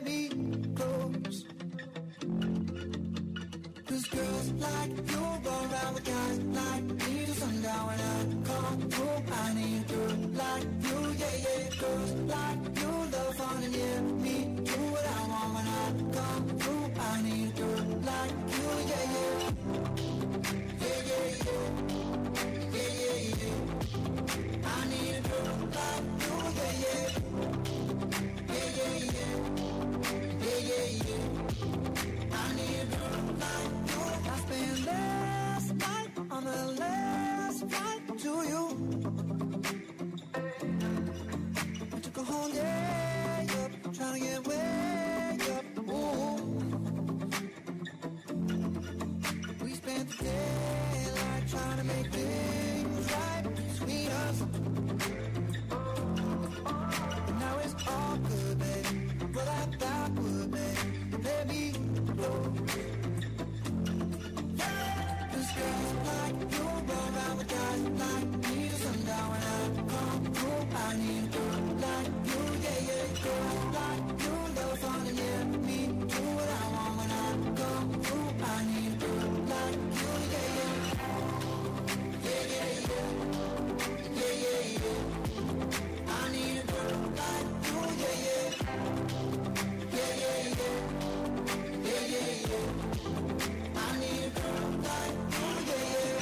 me close. 'Cause girls like you go around with guys like me till sundown. When I come through, I need a girl like you, yeah, yeah. Girls like you love fun and yeah, me do what I want. When I come through, I need a girl like you, yeah, yeah. Yeah, yeah, yeah. Yeah, yeah, yeah. I need a girl like you, yeah, yeah. Yeah, yeah, yeah. Yeah, yeah, yeah. I need a girl like you. I spent last night on the last flight to you. I took a whole day up, trying to get way up. Ooh. We spent the daylight trying to make things right between us. And now it's all good, baby. But I thought would, baby. Let me go. Cause girls like you run around with guys like me till sundown. When I come through, I need a girl like you, yeah, yeah. Girls like you love fun and yeah, me do what I want. When I come through, I need a girl like you, yeah, yeah. Yeah, yeah, yeah. Yeah, yeah, yeah. I need a girl like you, yeah, yeah. Yeah, yeah, yeah. Yeah, yeah, yeah. I need a girl like you, yeah, yeah.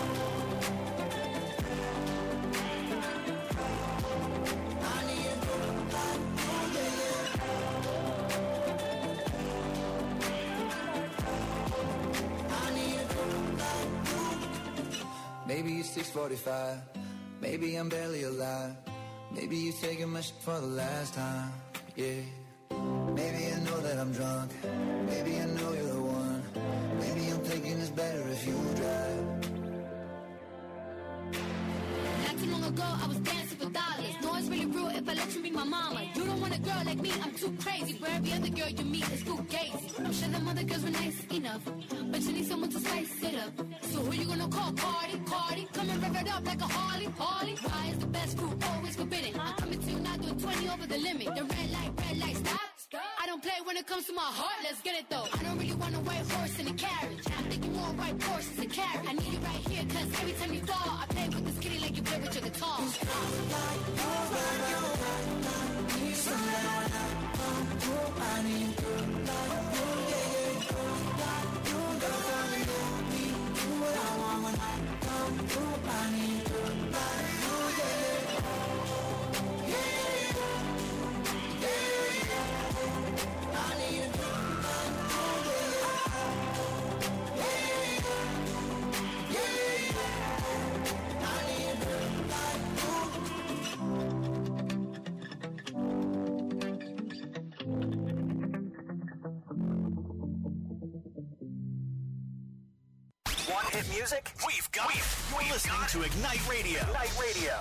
I need a girl like you, yeah, yeah. I need a girl like you. Maybe it's 6:45. Maybe I'm barely alive. Maybe you're taking my shit for the last time. Yeah. Maybe I know that I'm drunk. Maybe I know you're the one. Maybe I'm thinking it's better if you drive. Not too long ago, I was dancing for dollars. No, it's really real if I let you be my mama. You don't want a girl like me, I'm too crazy. For every other girl you meet is too gazy. I'm sure them other girls were nice enough, but you need someone to spice it up. So who you gonna call? Cardi, Cardi. Come and rev it up like a Harley, Harley. Why is the best fruit always forbidden? I'm coming to you now doing 20 over the limit. The red light, stop. I don't play when it comes to my heart, let's get it though. I don't really want a white horse in a carriage. I'm thinking more white horses to carry. I need you right here, cause every time you fall, I play with this kitty like you play with your guitar. Like you, I need a girl like you, yeah, yeah. Like you, girl, I need me. Do what I want when I come through. I need a girl like you, yeah, yeah. Yeah, yeah. Yeah, yeah. I need a girl like you, yeah, yeah. Yeah, yeah. Yeah, yeah. I need a girl like you. Want hit music? We've got it. You're listening to Ignite Radio. Ignite Radio.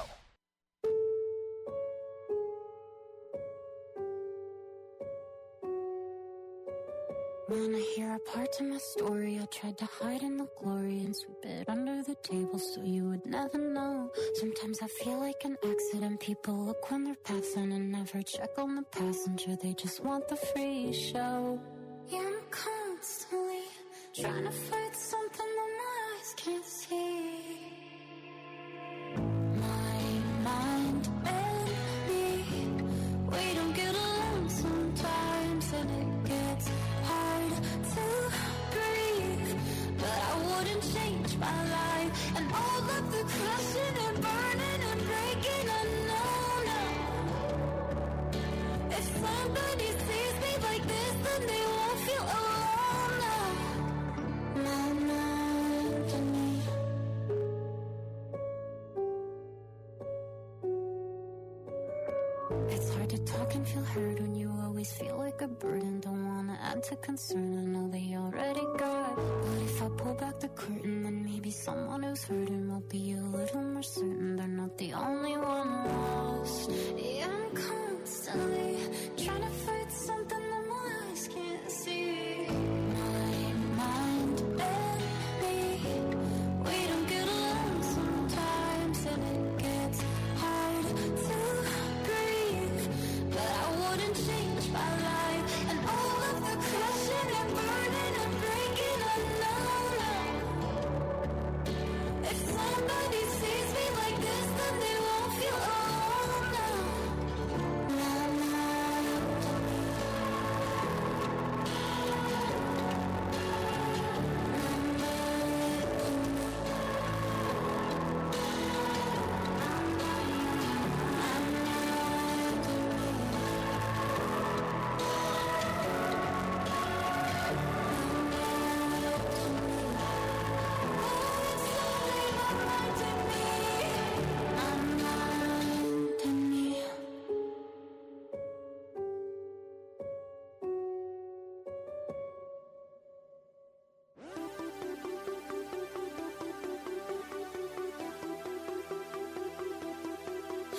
When I hear a part to my story, I tried to hide in the glory and sweep it under the table so you would never know. Sometimes I feel like an accident. People look when they're passing and never check on the passenger. They just want the free show. Yeah, I'm constantly trying to fight something that my eyes can't see. My mind and me, we don't get along sometimes, and it gets hard to breathe. But I wouldn't change my life, and all of the crashing and burning and breaking, I know now. If somebody sees me like this, then they won't feel alone now. My mind and me. It's hard to talk and feel heard when you always feel like a burden. Don't wanna add to concern, I know they already got. But if I pull back the curtain, then maybe someone who's hurting will be a little more certain they're not the only one lost. Yeah, I'm constantly trying to fight something that my eyes can't see. My mind and me, we don't get along sometimes, and it gets hard to breathe. But I wouldn't change my life, and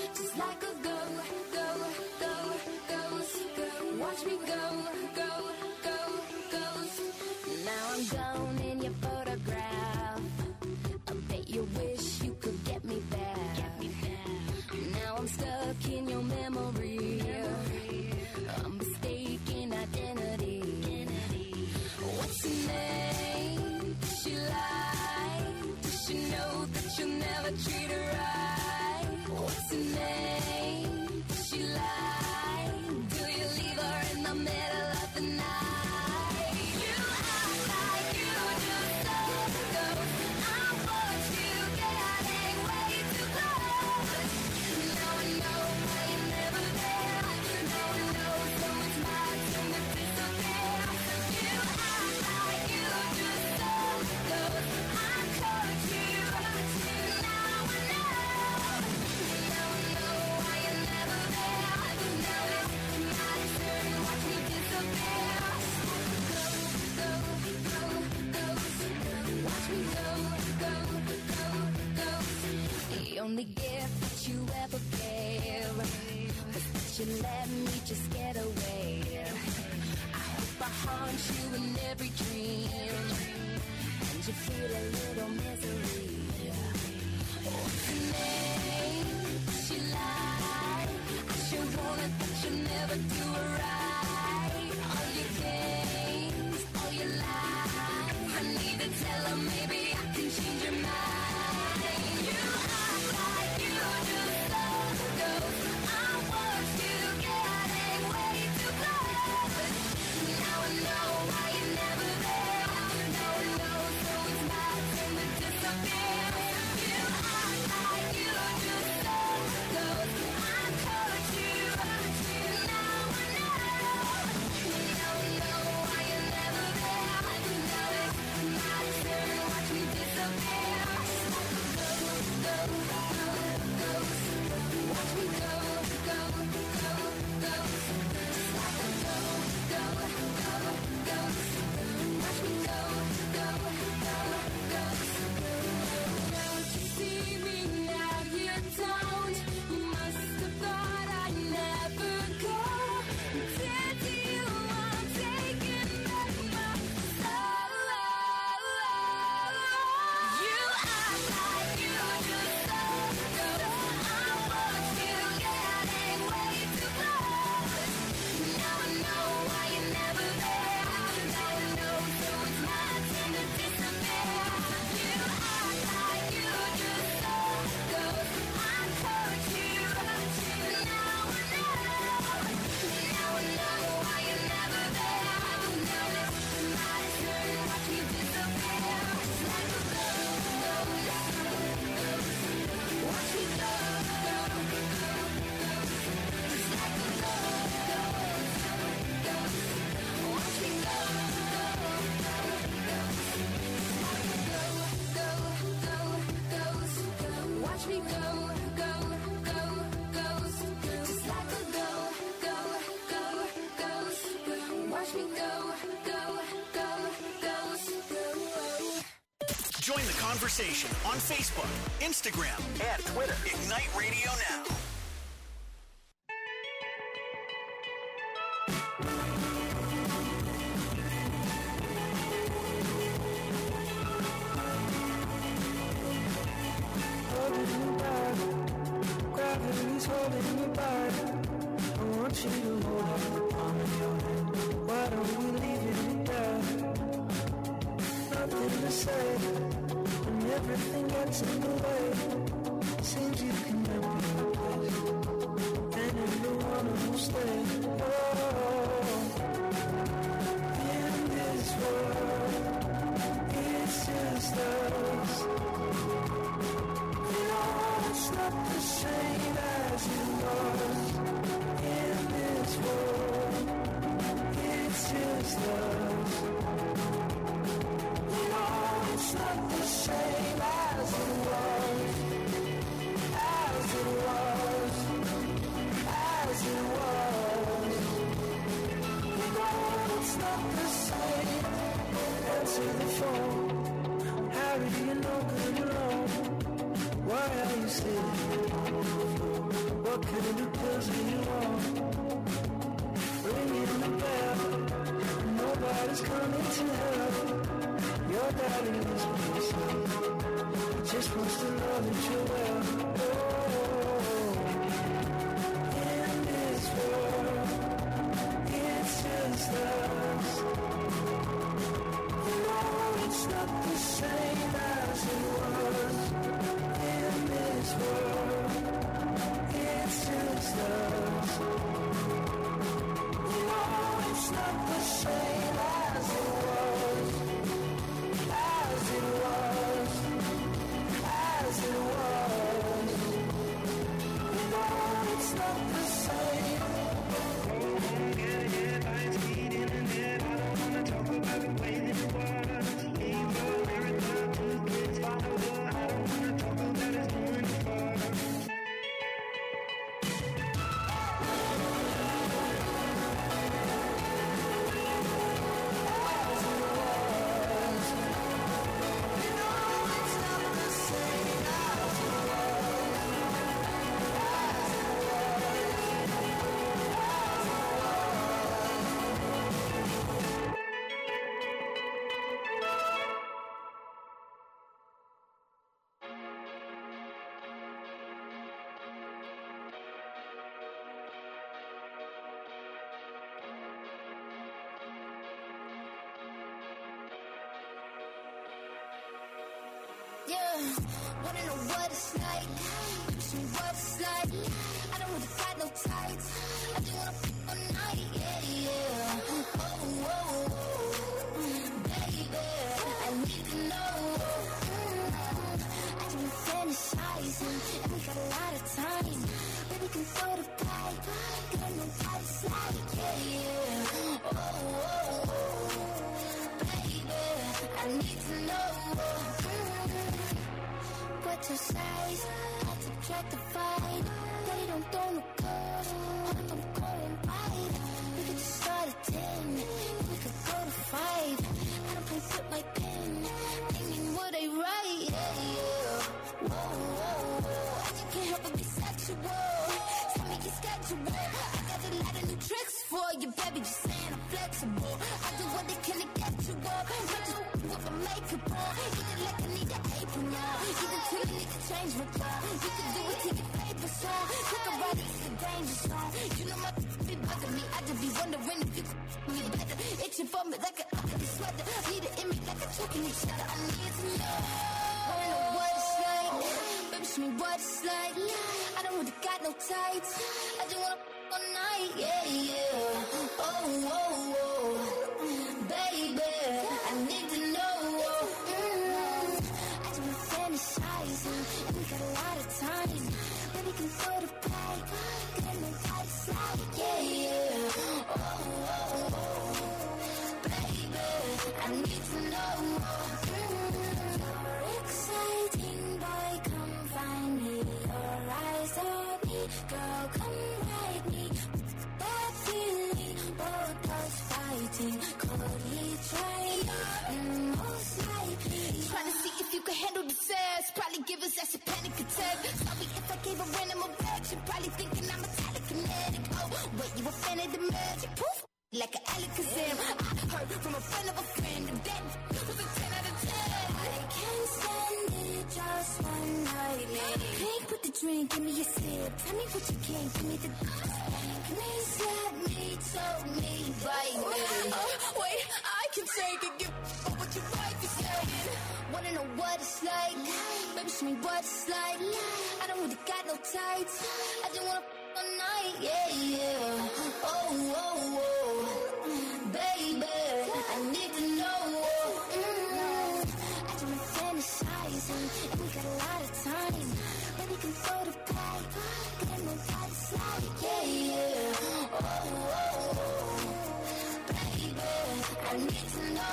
just like a ghost. Watch me ghost. Now I'm gone in your photograph. I bet you wish you could get me back. Now I'm stuck in your memory. A mistaken identity. What's her name? Does she lie? Does she know that you'll never treat her right? What's her name? Does she lie? Do you leave her in the middle of the night? You act like you just don't know. I watch you getting way too close. Now I know why you're never there. Now I know so it's my turn to disappear. You act like you just don't know. I caught you. Now I know why you're never there. Now it's my turn. Watch me disappear. Go. Watch me go. The only gift that you ever gave was that you let me just get away. I hope I haunt you in every dream, and you feel a little misery. What's her name? She lied. I sure wanted that you'll never do her right. All your games, all your lies. I need to tell her maybe I can change your mind. You act like you just don't know. I watched you getting way too close. Now I know why you're never there. Now I know so it's my turn to disappear. You act like you just don't know. I caught you. Now I know why you're never there. Now it's my turn. Watch me disappear. Watch me go. Watch me go. Don't you see me now? You don't. Must have thought I'd never go. Did you want taking back my soul? You act like you just don't know. I watched you getting way too close. Now I know why you're never there. Now I know so it's my turn to disappear. You act like you just don't know. I caught you. Now I know why you're never there. Now it's my turn. Watch me disappear. Like a ghost. Watch me go. Just like a ghost. Watch me go. Watch me go. Ghost. Just like a ghost. Watch me go. Ghost. Join the conversation on Facebook, Instagram, and Twitter. Ignite Radio Now. Holding you back, gravity's holding you back. I want you to hold the palm of your hand. Why don't we leave it there? Nothing to say, and everything gets in the way. Seems you can never replace, and you're the one who'll stay. Oh, in this world, it's just us. It's not the same as it was. In this world, it's just us. It's not the same as it was. As it was. As it was. It's not the same. Answer the phone. Harry, do you know good alone? Why are you sitting on the floor? and it does what you want. Ringing the bell, nobody's coming to help. Your daddy is missing, he just wants to know that you're well. Oh, in this world, it's just us. It's not the same as it was. In this world, it's just us. It's not the same as it was. As it was. As it was. It's not the same. Yeah, lights feed in the net. I don't wanna talk about the way that it was. Wanna know what it's like? Teach me what it's like. I don't really got no tights. I just wanna f*** all night, yeah, yeah. Oh, oh, oh, baby, I need to know. I just been fantasizing, and we got a lot of time. Baby, can throw the pipe. Girl, I know what it's like, yeah, yeah. Oh, oh, oh, baby, I need to know. What's your size? I subtract the fight. Daddy don't throw no curves. I'm going right. We could just start at 10. We could go to 5. I don't play with my pen. Thinking what I write. Yeah, yeah. Whoa, whoa, whoa. I just can't help but be sexual. Tell me your schedule. I got a lot of new tricks for you, baby. Just saying I'm flexible. I do what they can to get you up. Not just with my makeup on. Eating like I need an apron now. Either till I need to change my car. You can do it till your paper song. Took a ride, it's a danger zone. You know my be bugging me. I just be wondering if you could me better. Itching for me like an ugly sweater. Need an image like a choking each other. I need to know. Wanna know what it's like? Baby, show me what it's like. I don't really got no tights. I just wanna all night, yeah, yeah. Oh, oh, oh, baby, I need to know. I just been fantasizing, and we got a lot of time. Baby, can throw the pipe. Girl, I know what it's like, yeah, yeah. Oh, oh, oh, baby, I need to know. You're exciting, boy, come find me. Your eyes on me, girl, come ride me. That feeling, both us fighting. Could he try? Most likely. Trying to see if you can handle the sass. Probably give us that's a panic attack. Sorry if I gave a random erection. Probably thinking I'm a telekinetic. Oh, wait, you a fan of the magic? Poof, like an Alakazam. I heard from a friend of a friend that was a 10 out of 10. I can't stand it just one night. Pink with the drink, give me a sip. Tell me what you can, give me the please let me, tell me right now. Wait, I can take it, give what your wife is saying. Wanna know what it's like? Baby, show me what it's like. I don't really got no tights. I just wanna all night, yeah, yeah. Oh, oh, oh, baby, I need to know. I just been fantasizing, and we got a lot of time. Baby, can throw the pipe. Girl, I know what it's like, yeah, yeah. Oh, oh, oh, baby, I need to know.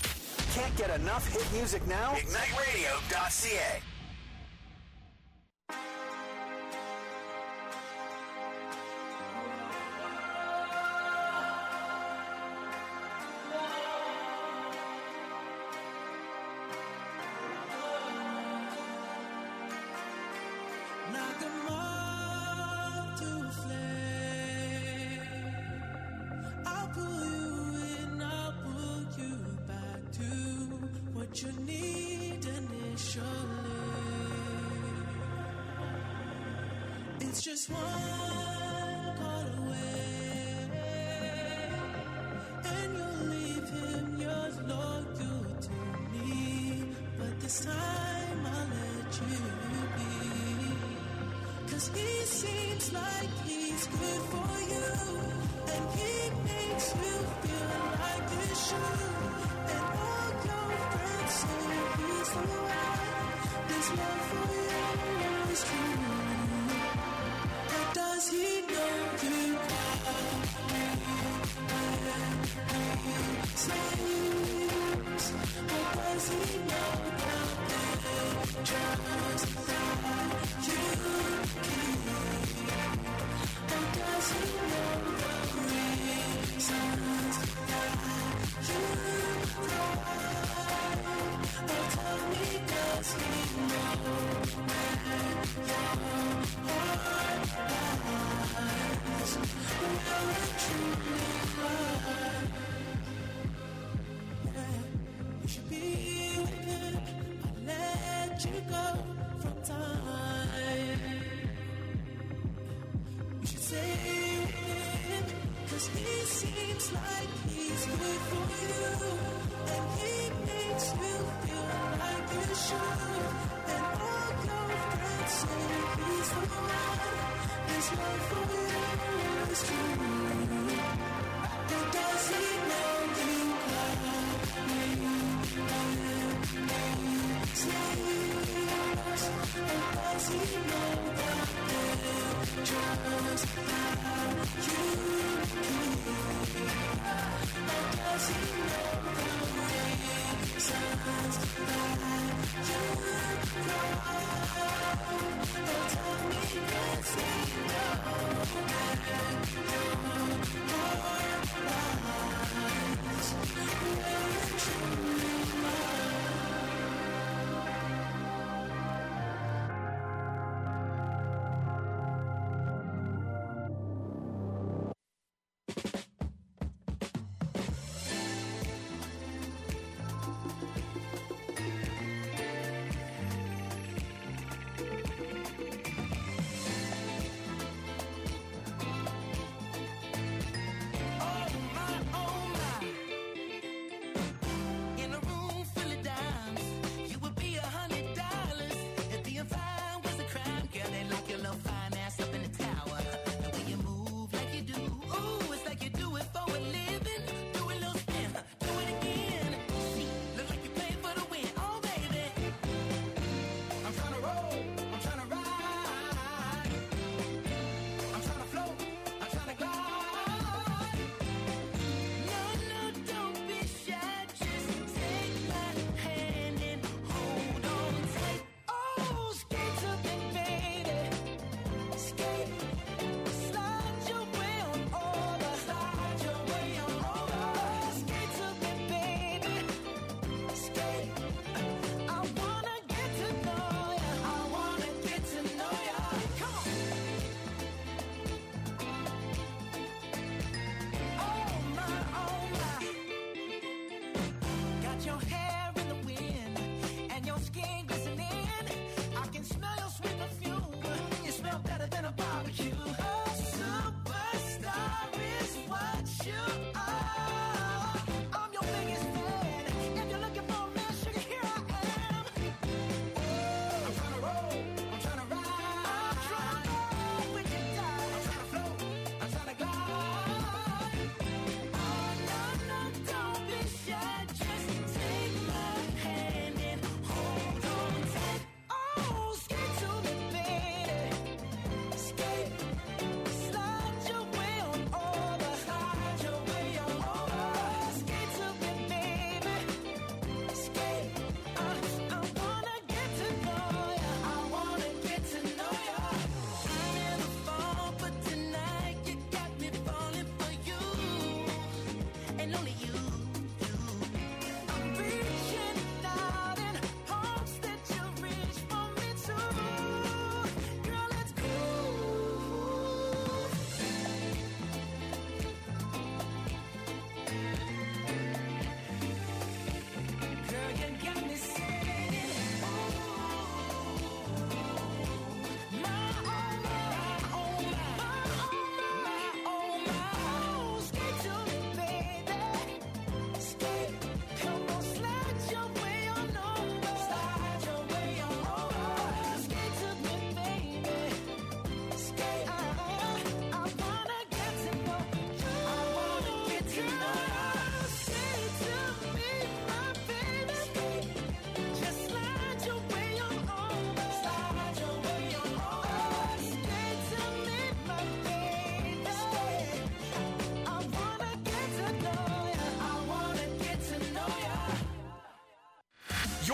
Can't get enough hit music now? IgniteRadio.ca. knock 'em off to a flame. I'll pull you in, I'll pull you back to what you need initially. It's just one call away, and you'll leave him yours loyal to me. But this time I'll let you be, 'cause he seems like he's good for you, and he makes you feel like you should. And all your friends say he's the one. His love for you is true. But does he know you got me slaves? Or does he know the pictures that you keep? Or does he know the reasons that you cry? Or tell me, does he know where your heart lies? Will it truly lie? Yeah, you should be with him. I'll let you go from time. You should stay with him, 'cause he seems like he's good for you, and he makes you feel like you should. And all your friends say he's the one. His love for you is true. But does he know you got me slaves? Or does he know the pictures that you keep? Or does he know the reasons that you cry? Or tell me, does he know where your heart lies? Will it truly lie?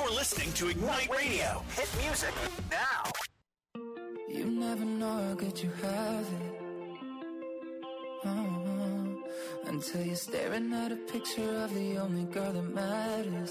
You're listening to Ignite Radio. Hit music now. You never know how good you have it. Until you're staring at a picture of the only girl that matters.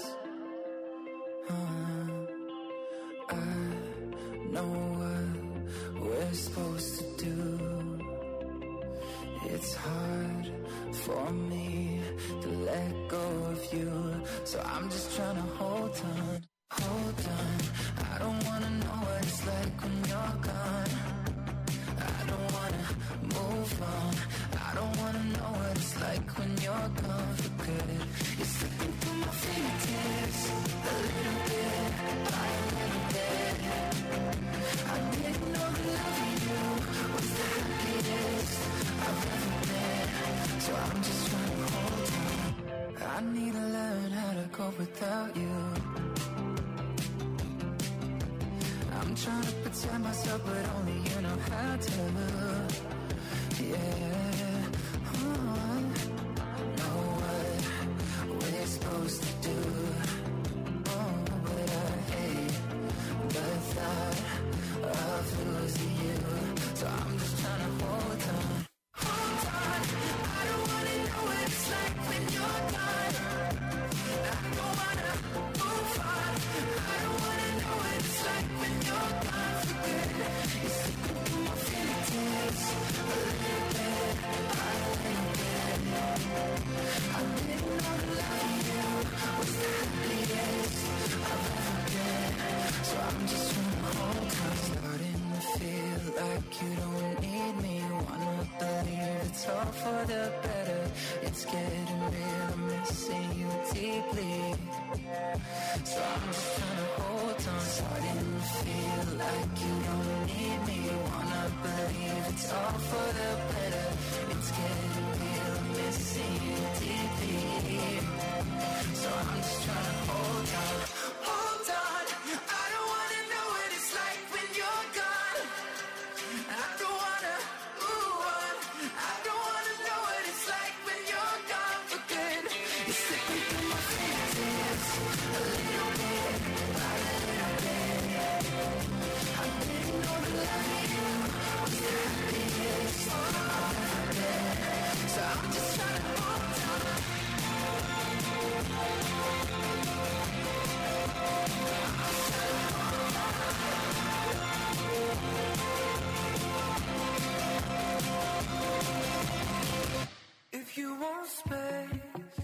I know what we're supposed to do. It's hard for me to let go of you, so I'm just trying to hold on. I don't wanna know what it's like when you're gone. I don't wanna move on. I don't wanna know what it's like when you're gone for good. You're slipping through my fingertips a little bit by a little bit. I didn't know that loving you was the happiest I've ever been, so I'm just trying to hold on. I need to learn how to go without you. I'm trying to pretend myself, but only you know how to. Yeah, know what we're supposed to do. But I hate the thought of losing you, so I'm just trying to hold on. I don't wanna know what it's like when you're gone. I don't wanna move on. I don't wanna know what it's like when you're gone for good. You're slipping through my fingertips a little bit by a little bit. I didn't know that loving you was the happiest I've ever been, so I'm just trying to hold on. Starting to feel like you don't need me. Wanna believe it's all for the better. It's getting real, I'm missing you deeply, so I'm just trying to hold on. Starting to feel like you don't need me. Wanna believe it's all for the better. It's getting real, I'm missing you deeply, so I'm just trying to hold on. Hold on. I don't wanna know what it's like when you're gone. I don't wanna move on. I don't wanna know what it's like when you're gone for good. You're slipping through my fingertips a little bit by a little bit. I didn't know that loving you was the happiest I've ever been, so I'm just trying to hold on. If you want space,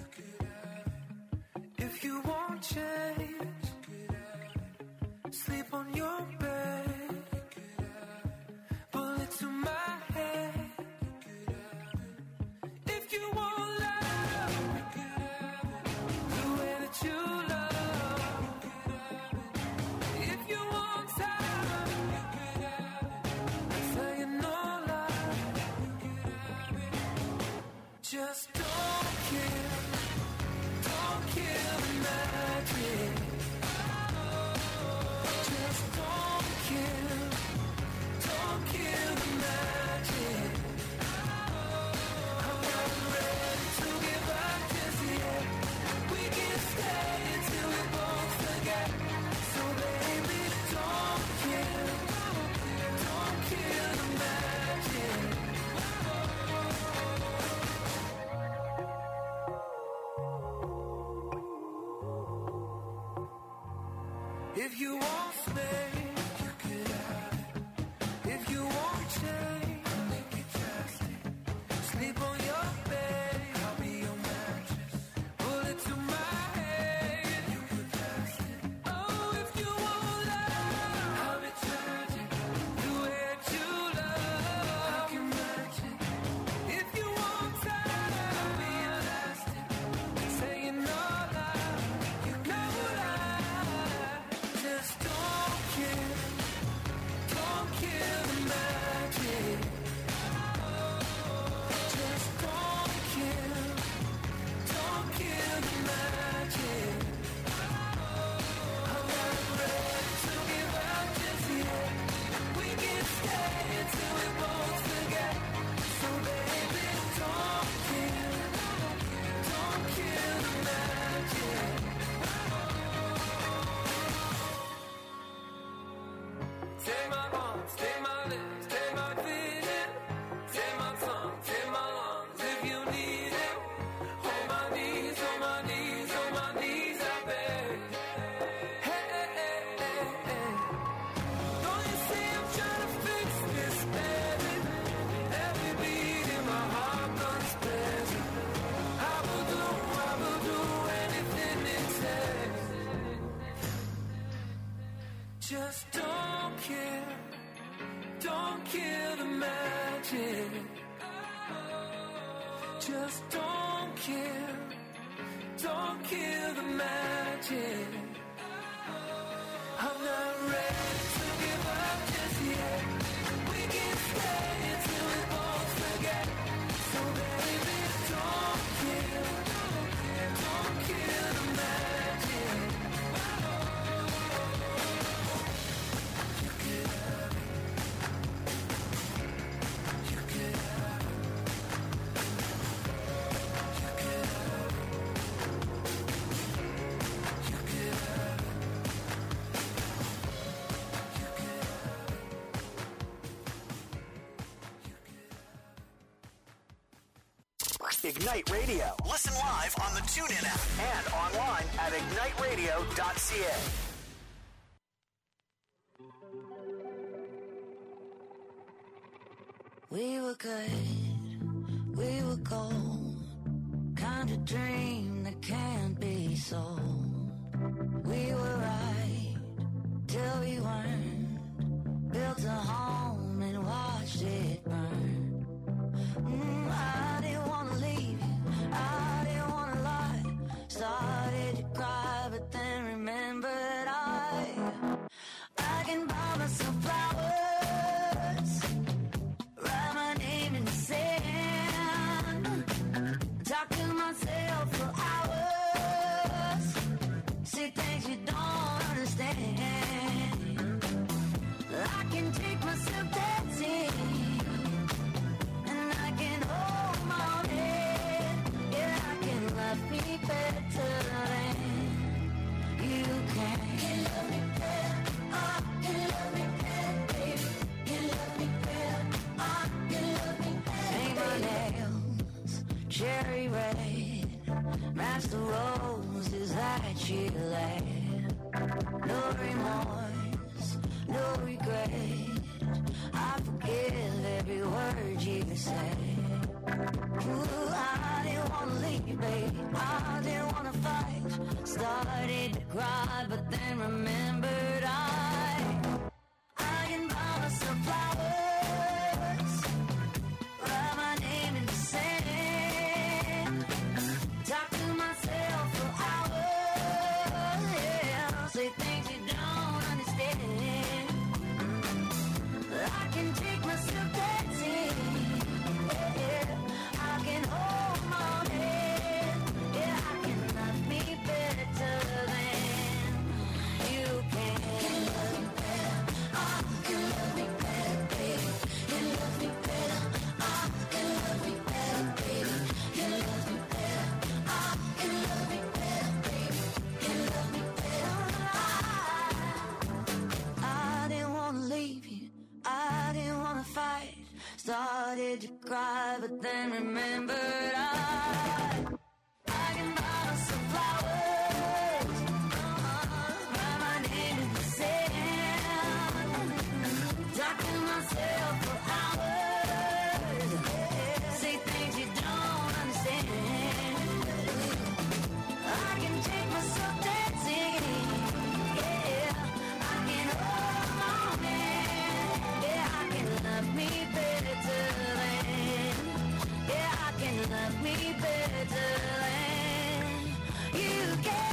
if you want change, sleep on your bed, bullet to my head. If you want love, the way that you love. If you want time, say you no lie. Just don't kill the magic. Just don't kill the magic. I'm not ready to give up just yet. We can stay until we both forget. So baby, don't kill the magic. If you want space, you could have it. If you want change, make it drastic. Sleep on your bed, I'll be your mattress. Bullet to my head, you could pass it. Oh, if you want love, I'll be tragic. The way that you love, I can match it. If you want time, I'll be elastic. Saying no lie, you know lie. Just don't kill the magic. magic. Just don't kill the magic. I'm not ready to give up just yet. We can stay until we both forget. So baby, don't kill the magic. You could have it. You could have it. You could have it. You could have it. Ignite Radio. Listen live on the TuneIn app and online at igniteradio.ca. We were good, we were gold, kind of dream that can't be sold. We were right till we weren't, built a home and watched it burn. I didn't want to leave you, I didn't want to lie. Started to cry, but then remembered I can buy myself flowers, write my name in the sand, talk to myself for hours, say things you don't understand. I can take myself dancing, me better than you can. Can love me better, can love me better, baby. Can love me better, can love me better. Paint my nails cherry red, match the roses that she led. No remorse, no regret, I forgive every word you said. Ooh, I didn't want to leave, baby, I didn't want to fight. Started to cry, but then remembered I can buy myself flowers, write my name in the sand, talk to myself for hours, yeah, say things you don't understand. I can take myself dancing, yeah, I can hold my head, yeah, I can love me better than you can. Can love me better, can love me better, baby. Can love me better, can love me better, baby. Can love me better, can love me better, baby. Can love me better. I didn't want to leave you, I didn't want to fight. Started to cry, but then remembered I can buy some flowers, write my name in the sand, talk to myself for hours, say things you don't understand. I can take myself dancing, yeah, I can hold my man, yeah, I can love me better than, yeah, I can love me better than you can.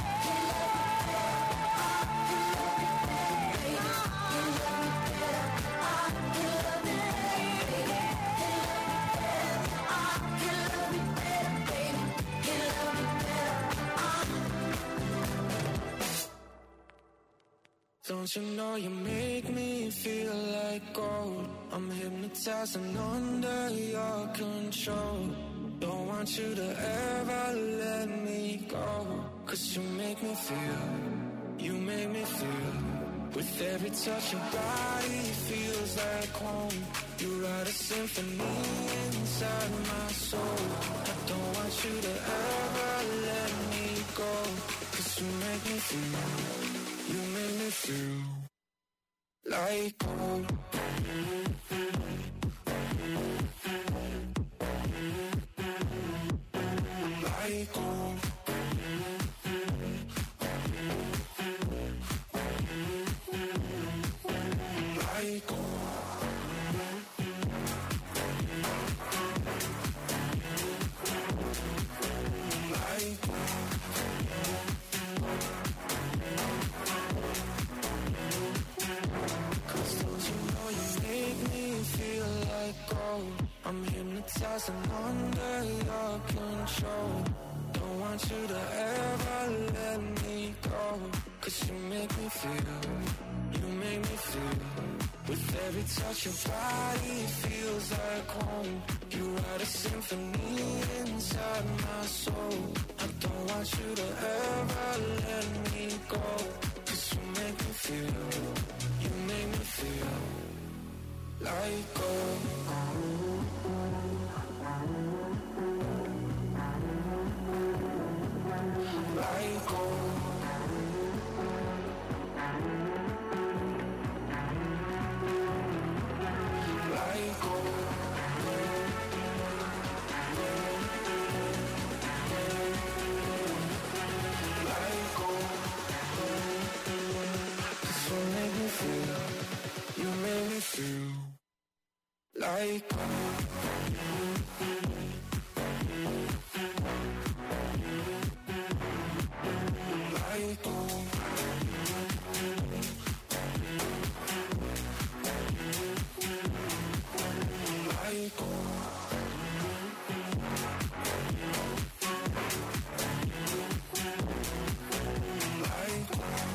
Don't you know you make me feel like gold? I'm hypnotized and under your control. Don't want you to ever let me go, 'cause you make me feel, you make me feel. With every touch your body feels like home. You write a symphony inside my soul. I don't want you to ever let me go, 'cause you make me feel, you make me feel like gold. Like gold. Like gold. doesn't under your control. Don't want you to ever let me go. 'Cause you make me feel, you make me feel. With every touch your body feels like home. You write a symphony inside my soul. I don't want you to ever let me go. 'Cause you make me feel, you make me feel like gold. Like gold. Like gold. Like gold. 'Cause you make me feel, you make me feel like gold. Like gold. Like gold. Like gold.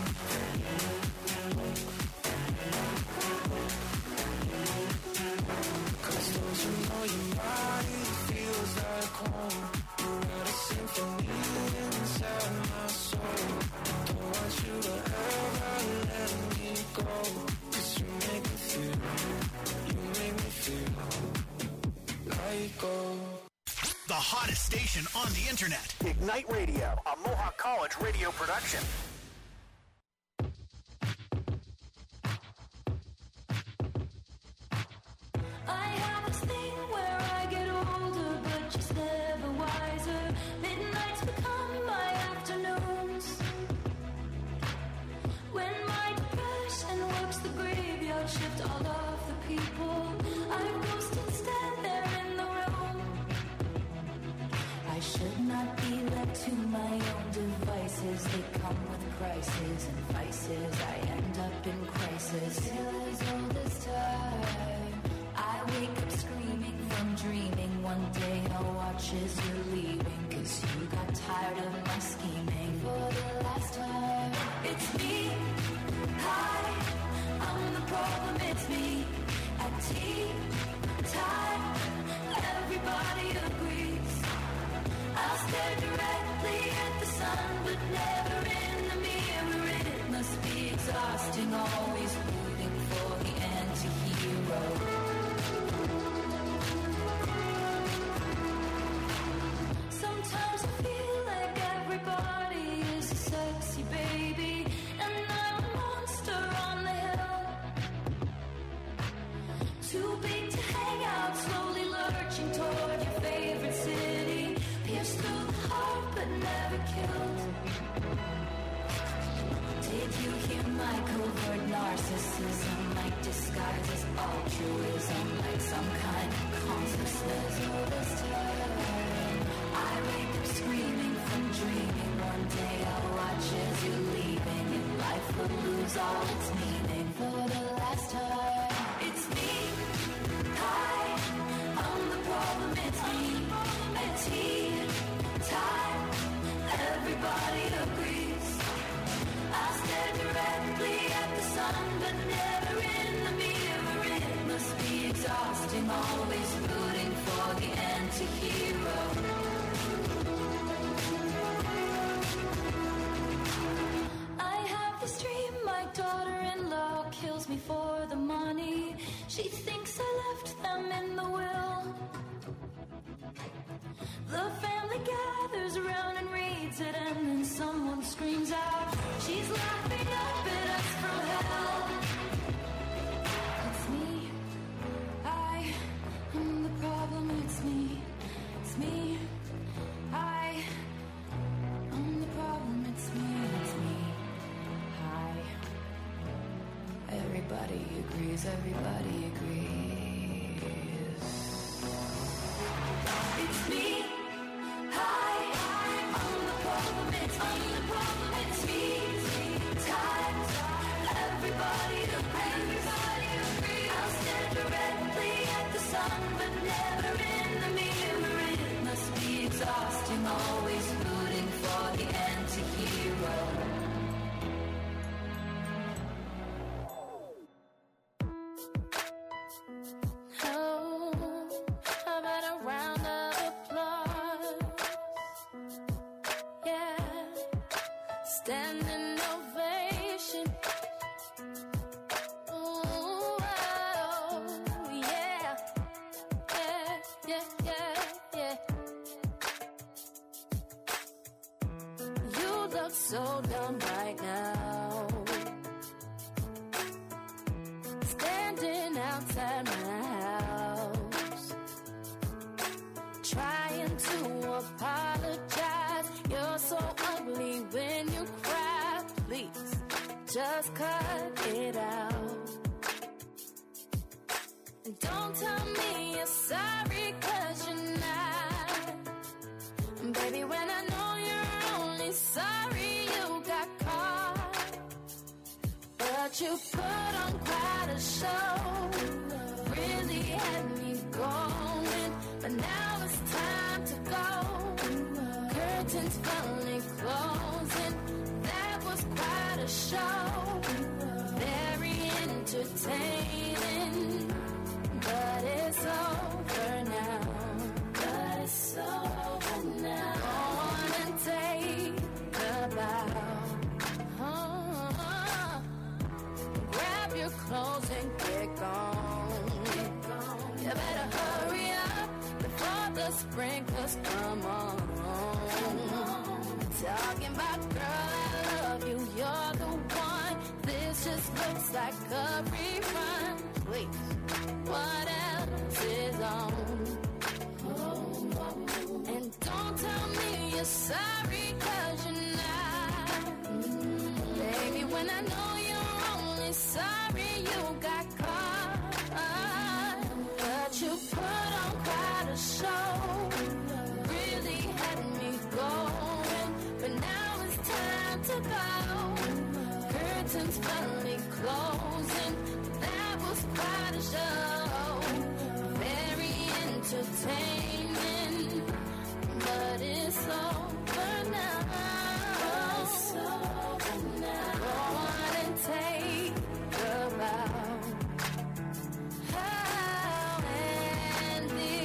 'Cause don't you know your body feels like home. You write a symphony inside my soul. Don't want you to ever let me go. 'Cause you make me feel, you make me feel like gold. The hottest station on the internet. Ignite Radio, a Mohawk College radio production. I have this thing where I get older, but just never wiser. Midnights become my afternoons. When my depression works the graveyard shift, all of the people I ghost and stand there in the room. I should not be left to my own devices. They come with prices and vices. I end up in crisis. Till as old as time, I wake up screaming from dreaming. One day I'll watch as you're leaving. 'Cause you got tired of my scheming. For the last time, it's me. Hi, I'm the problem, it's me. At tea time, everybody agrees. I'll stare directly at the sun, but never in the mirror. It must be exhausting, always rooting for the anti-hero. Sometimes I feel like everybody is a sexy baby, and I'm a monster on the hill. Too big to hang out, slowly lurching toward your favorite city. Pierced through the heart, but never killed. Did you hear my covert narcissism? Like disguise as altruism, like some kind of consciousness. All this time, I wake up screaming from dreaming. One day I'll watch as you're leaving, and life will lose all its meaning. For the last time, it's me. Hi, I'm the problem, it's me. At tea time, everybody agrees. I'll stare directly at the sun, but never in the mirror. It must be exhausting, always rooting for the anti-hero. I have this dream, my daughter-in-law kills me for the money. She thinks I left them in the will. The family gathers around and reads it, and then someone screams out, she's laughing up at us from hell. It's me. I am the problem, it's me. It's me. I am the problem, it's me. It's me. Hi. Everybody agrees, everybody agrees. It's me. Hi, I'm the problem, it's me. The problem, it's me. Times, everybody agrees. I'll stare directly at the sun. sun, but never in the mirror. It must be exhausting, always rooting for the anti-hero. Oh, how about a round of applause? Yeah, standing ovation. Ooh, oh, yeah, yeah. You look so dumb right now, standing outside my house, trying to apologize. You're so ugly when you cry. Please, just cut it out. And don't tell me you're sorry, 'cause you're not. Baby, when I know you're only sorry you got caught. But you put on quite a show, really had me going. But now it's time to go, curtains finally closing. That was quite a show, very entertaining. But it's over now, but it's over now. Go on and take a bow. Grab your clothes and get gone. You better hurry up before the sprinklers come on. Talking about, girl, I love you, you're the one. This just looks like a rerun. Please, what else is on? And don't tell me you're sorry, 'cause you're not. Baby, when I know you're only sorry you got caught. But you put on quite a show, really had me going. But now it's time to go, curtains finally closing. That was quite a show, very entertaining. But it's over now. It's over now. Go on and take a bow. Oh, and the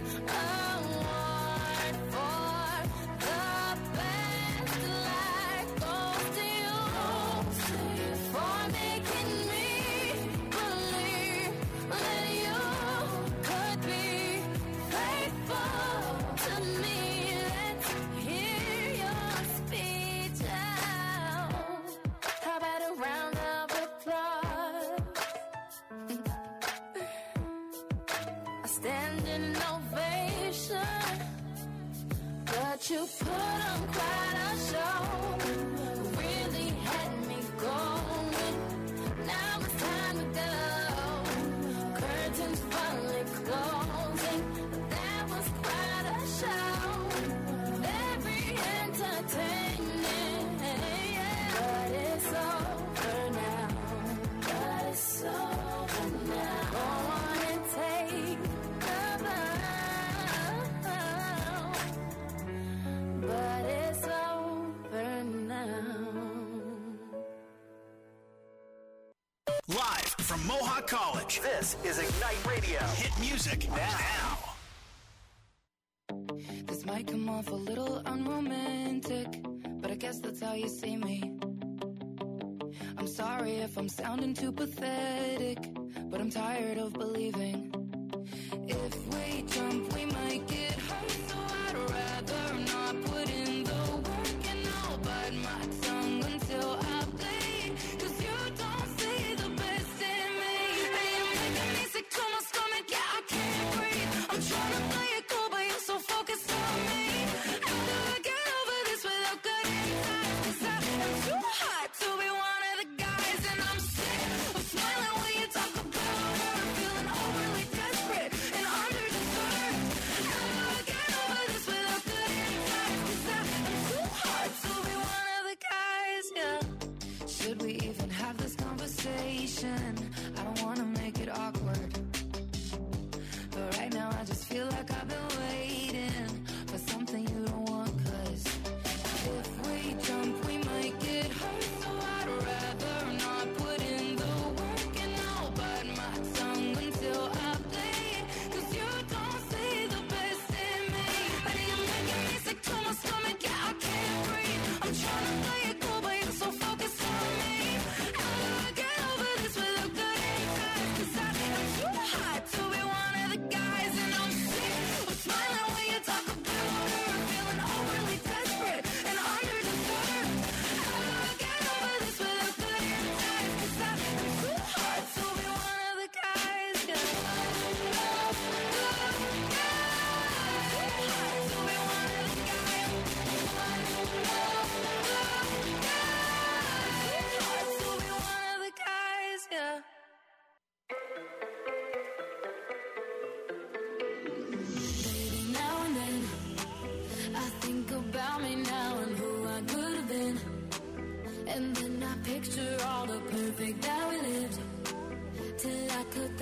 award for the best life goes to you, for making me believe that you could be faithful to me. Let's hear your speech out. How about a round of applause? A standing ovation, but you put on quite a show, really had me going. Now it's time to go, curtains finally closing. That was quite a show, very entertaining. But it's over now, but it's over now. Go on and take a bow, but it's over now. Live from Mohawk College, this is Ignite Radio. Hit music now. This might come off a little unromantic, but I guess that's how you see me. I'm sorry if I'm sounding too pathetic, but I'm tired of believing. If we jump, we might get hurt, so I'd rather not put in the work, and I'll bite my tongue until I bleed. 'Cause you don't see the best in me. Hey, you're making me sick to my stomach, yeah, I can't breathe. I'm trying to play it cool, but you're so focused on me. How do I get over this without getting tired? 'Cause I am too hot to be one of the guys, and I'm sick of smiling when you talk about her, feeling overly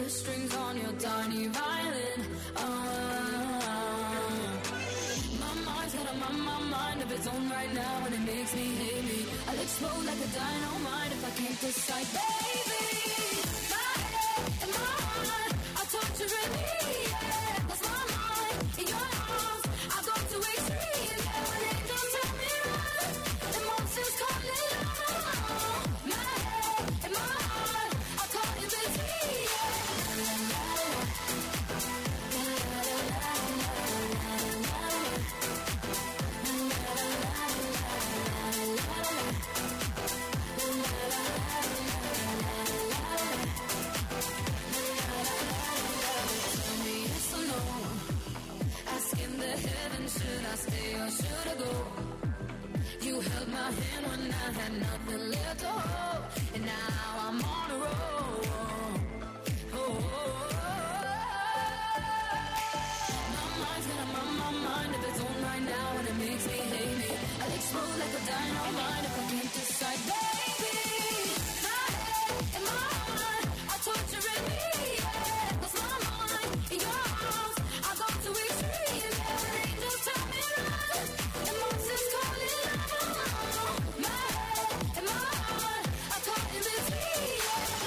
the strings on your tiny violin. My mind's got a mind of its own right now, and it makes me hate me. I'll explode like a dynamite if I can't decide, baby. My head and my heart are torturing me. Yeah, that's my mind in your arms. I go to extreme. Yeah, when angels tell me run, and monsters calling out. My head and my heart are caught in between. Should I stay or should I go? You held my hand when I had nothing left to hold, and now I'm on a roll. My mind's got my mind of its own right now, and it makes me hate me. I'll explode like a dynamite if I can't decide, baby. My head and my heart are torturing me. Yeah, that's my mind in your arms. I go to extreme. Tell me run, and monsters calling out. My head and my heart are caught in between.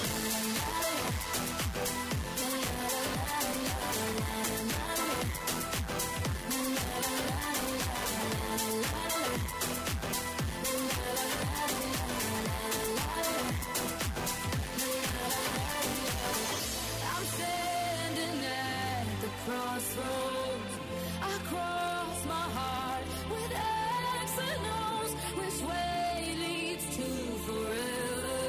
I'm standing at the crossroads. I cross my heart with X and O's. Which way leads to forever?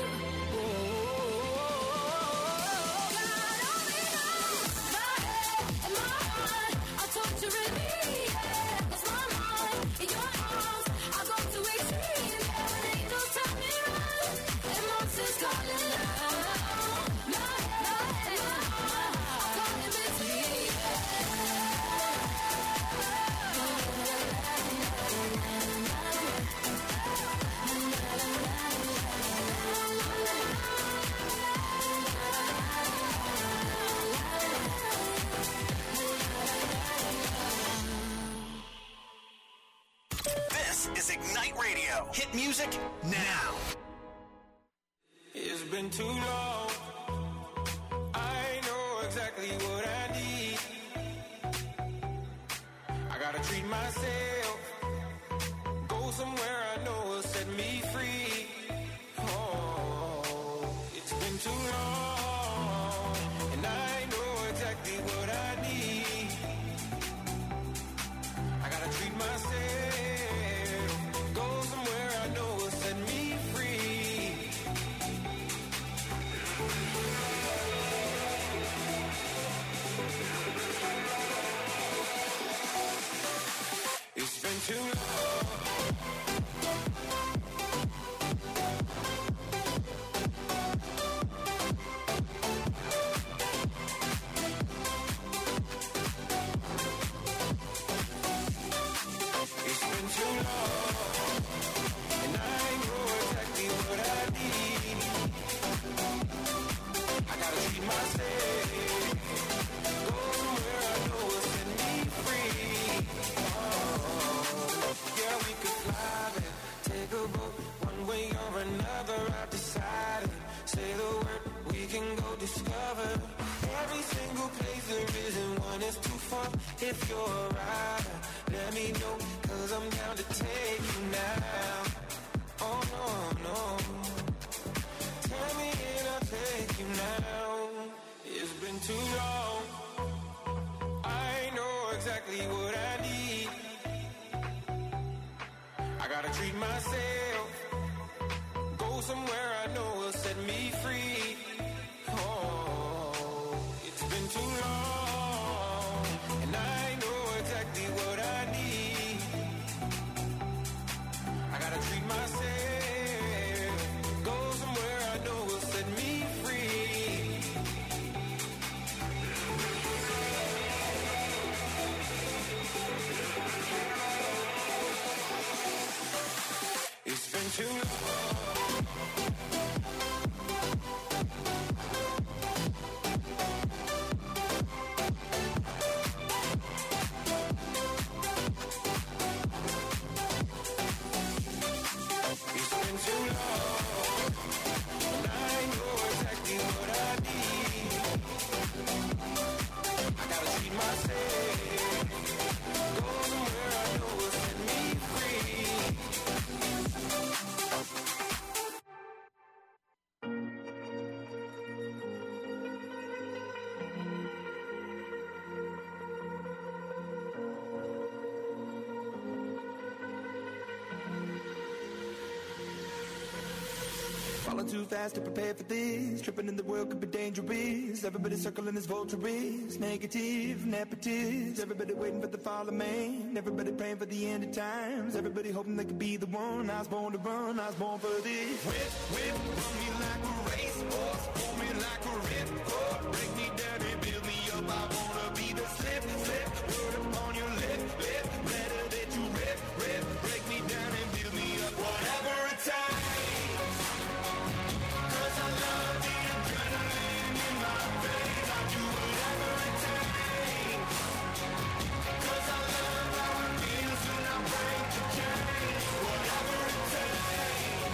God only knows. My head and my heart are torturing me. Yeah, that's my mind in your arms. I go to extreme. Yeah, when angels tell me run, and monsters calling out. My head and my heart are caught in between. This is Ignite Radio. Hit music now. It's been too long. I know exactly what I need. I gotta treat myself. Go somewhere I know will set me free. Oh, it's been too long. And I know exactly what I need. I gotta treat myself. Go somewhere I know will set me free. It's been too long. It's been too long, and I know exactly what I need. I gotta treat myself. Go somewhere I know will set me free. Oh, yeah, we could fly there, take a boat, one way or another. I've decided. Say the word, we can go discover every single place there isn't one is too far. If you're a rider, let me know, 'cause I'm down to take you now. Oh no, no. Tell me and I'll take you now. It's been too long. I know exactly what I need. I gotta treat myself. Go somewhere I know will set me free. Oh, it's been too long, and I know exactly what I need. I gotta treat myself. Go somewhere I know will set me free. It's been too long. myself. Going where I know will set me free. Falling too fast to prepare for this. Tripping in the world could be dangerous. Everybody circling as vultures. Negative, nepotist. Everybody waiting for the fall of man. Everybody praying for the end of times. Everybody hoping they could be the one. I was born to run, I was born for this. Whip, whip, run me like a racehorse. Pull me like a ripcord. Break me down and build me up. I wanna be the slip, slip. Word upon your lip, lip. Better that you rip, rip. Break me down and build me up. Whatever it takes. I love the adrenaline in my veins. I do whatever it takes. 'Cause I love how it feels when I break the chains. Whatever it takes.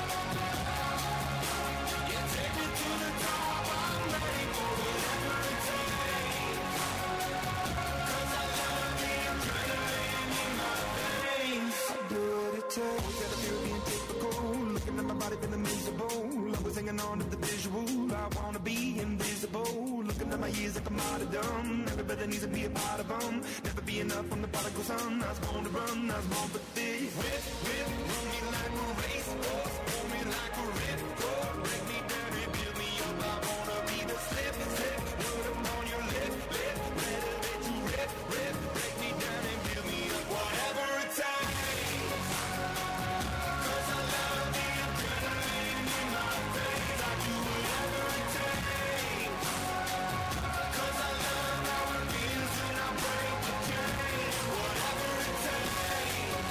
You take me to the top. I'm ready for whatever it takes. 'Cause I love the adrenaline in my veins. I do what it takes. Gotta feel being typical. Looking at my body feeling miserable. Always hanging on to the visual. I wanna be invisible. Looking at my years like a martyrdom. Everybody needs to be a part of them. Never be enough from the prodigal son. I was born to run, I was born for this. Whip, whip, run me like a racehorse. Pull me like a ripcord. Break me down and build me up. I wanna be the slip, slip. Word upon your lip, lip. Better that you rip, rip. Break me down and build me up. Whatever it takes. 'Cause I love the adrenaline in my veins. I do whatever it takes. 'Cause I love how it feels when I break the chains. Whatever it takes.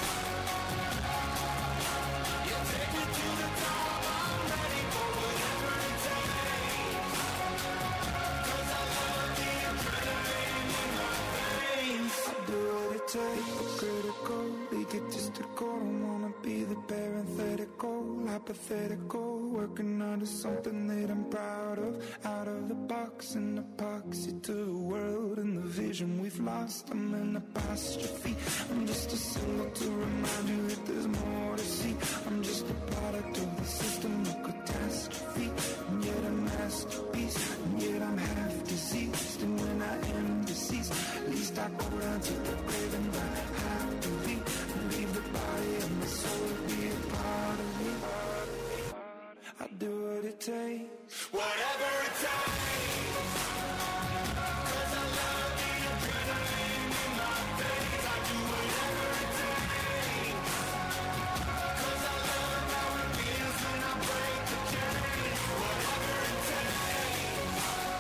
You take me to the top. I'm ready for whatever it takes. 'Cause I love the adrenaline in my veins. I do what it takes. Critical, egotistical. Don't wanna be the parenthetical, hypothetical. Working under something that I'm proud of. Out of the box, an epoxy to the world and the vision we've lost. I'm an apostrophe. I'm just a symbol to remind you that there's more to see. I'm just a product of the system of catastrophe. And yet a masterpiece. And yet I'm half diseased. And when I am deceased, at least I go down to the grave and die happily. And leave the body and the soul to be a part of me. I do what it takes. Whatever it takes. 'Cause I love the adrenaline in my veins. I do whatever it takes. 'Cause I love how it feels when I break the chains. Whatever it takes.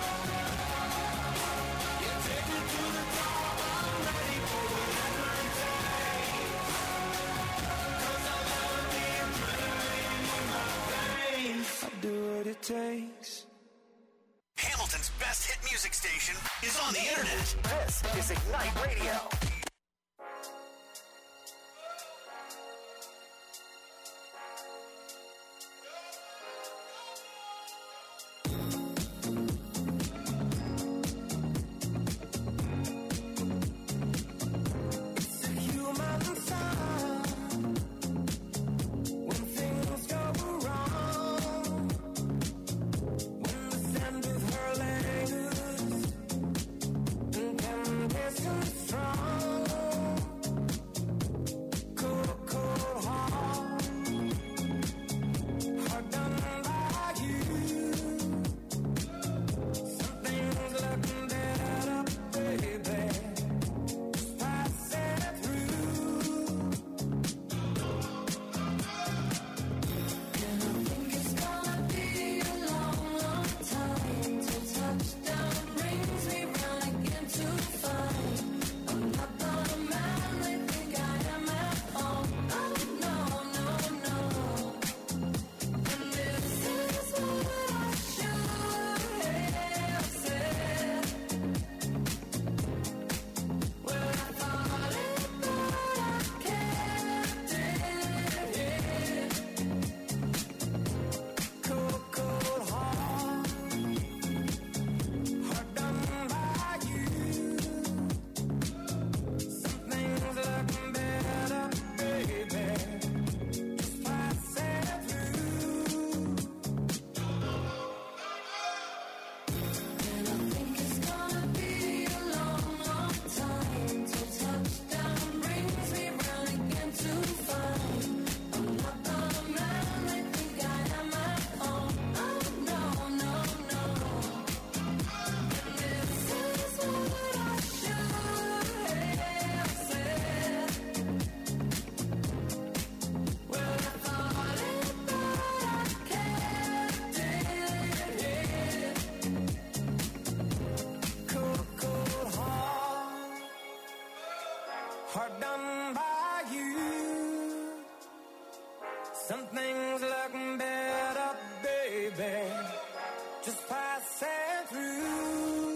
You take me to the top. I'm ready for whatever it takes. 'Cause I love the adrenaline in my veins. I do what it takes. Hamilton's best hit music station is on the internet. This is Ignite Radio. hard done by you. Some things look better, baby, just passing through.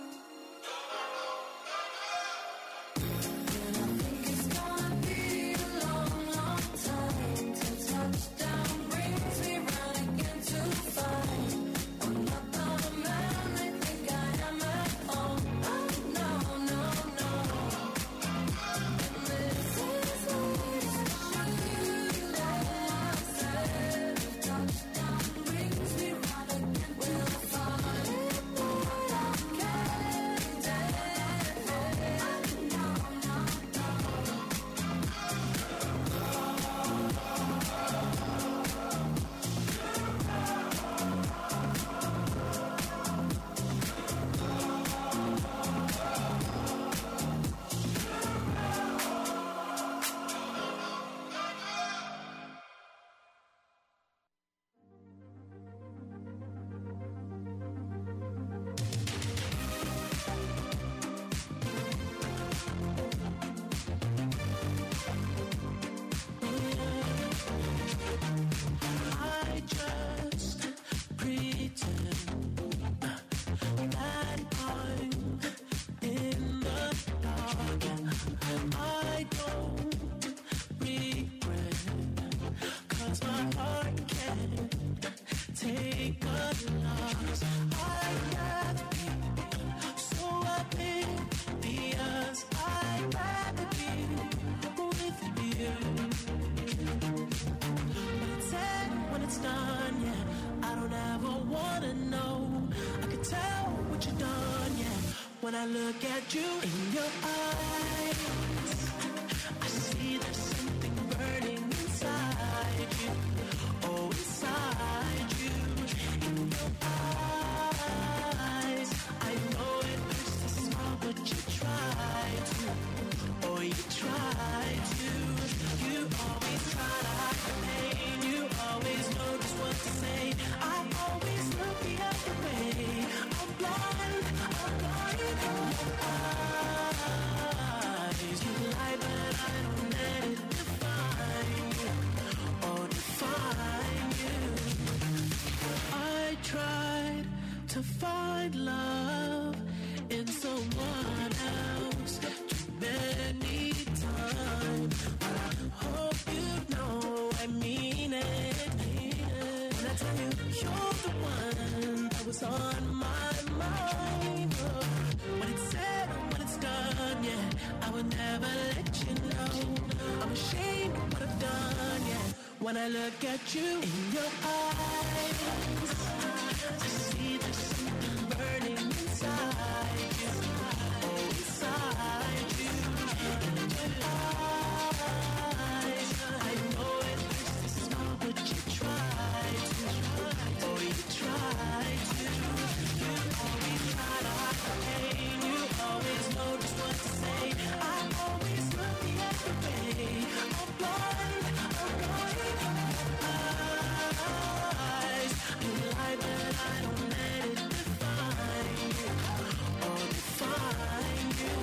When I look at you in your eyes, I see there's something burning inside you. Oh, inside you, in your eyes. I know it hurts to smile, but you try to. Oh, you try to. You always try to hide the pain. You always know just what to say. I always look the other way. I'm blind. Eyes, you lie, but I don't let it define you, or define you. I tried to find love in someone else too many times, but I hope you know I mean it. When I tell you you're the one that was on my mind. When it's said and when it's done, yeah, I would never let you know. I'm ashamed of what I've done, yeah. When I look at you in your eyes, I see there's something burning inside you. Oh, inside you. In your eyes, I know it hurts to smile, but you try to. Oh, you try to. You always try to hide the pain. You always know just what to say. I always look the other way. I'm blind, eyes. You lie, but I don't let it define you, or define you.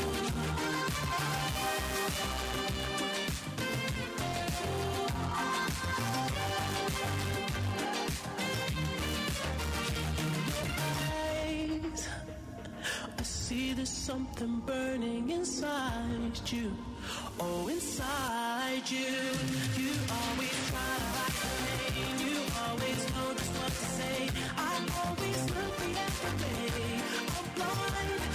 Eyes, I see there's something burning inside you. Oh, inside you. You always try to hide the pain. You always know just what to say. I always look the other way. I'm blind.